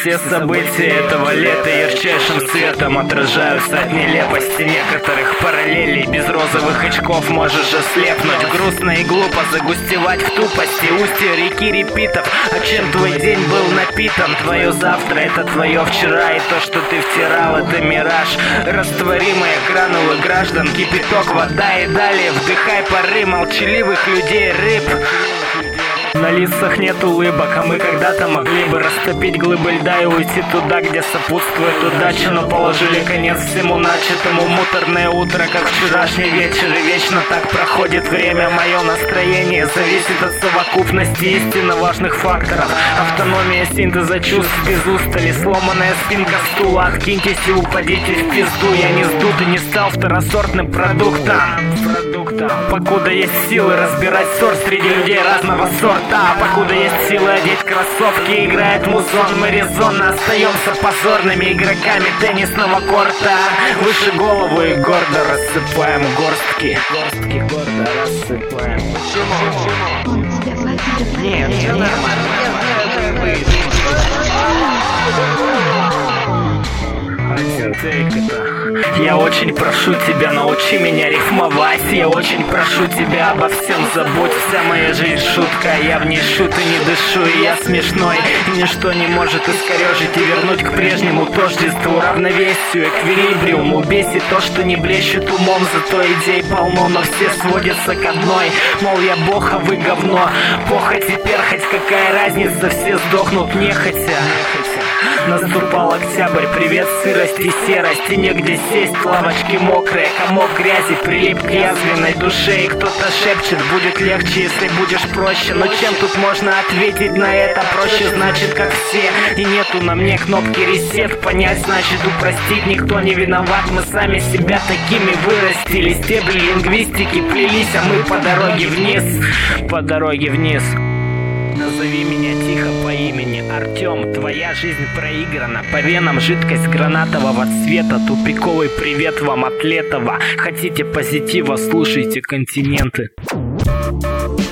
Все события этого лета ярчайшим светом отражаются от нелепости некоторых параллелей. Без розовых очков можешь ослепнуть, грустно и глупо загустевать в тупости устья реки репитов. А чем твой день был напитан? Твое завтра — это твое вчера, и то, что ты втирал, это мираж. Растворимые гранулы граждан, кипяток, вода и далее вдыхай пары молчаливых людей, рыб. На лицах нет улыбок, а мы когда-то могли бы растопить глыбы льда и уйти туда, где сопутствует удача. Но положили конец всему начатому. Муторное утро, как вчерашний вечер, и вечно так проходит время. Мое настроение зависит от совокупности истинно важных факторов. Автономия синтеза чувств без устали, сломанная спинка стула. Откиньтесь и упадите в пизду. Я не сдут и не стал второсортным продуктом. Покуда есть силы разбирать ссор среди людей разного сорта, покуда есть силы одеть кроссовки, играет музон, мы резонно остаемся позорными игроками теннисного корта. Выше голову и гордо рассыпаем горстки. Горстки гордо рассыпаем. Нет, все нормально. Я очень прошу тебя, научи меня рифмовать. Я очень прошу тебя, обо всем забудь. Вся моя жизнь шутка, я в ней шут и не дышу. И я смешной, и ничто не может искорежить и вернуть к прежнему тождеству, равновесию, эквилибриуму. Бесит то, что не блещет умом, зато идей полно, но все сводятся к одной. Мол, я бог, а вы говно. Похоть и перхоть, какая разница, все сдохнут нехотя. Наступал октябрь, привет сырость и серость, и негде сесть, лавочки мокрые, комок грязи прилип к язвенной душе. И кто-то шепчет, будет легче, если будешь проще. Но чем тут можно ответить на это? Проще значит, как все. И нету на мне кнопки ресет. Понять значит упростить, никто не виноват. Мы сами себя такими вырастили. Стебли лингвистики плелись, а мы по дороге вниз. По дороге вниз. Назови меня тихо по имени Артем. Твоя жизнь проиграна. По венам жидкость гранатового цвета. Тупиковый привет вам от Летова. Хотите позитива, слушайте континенты.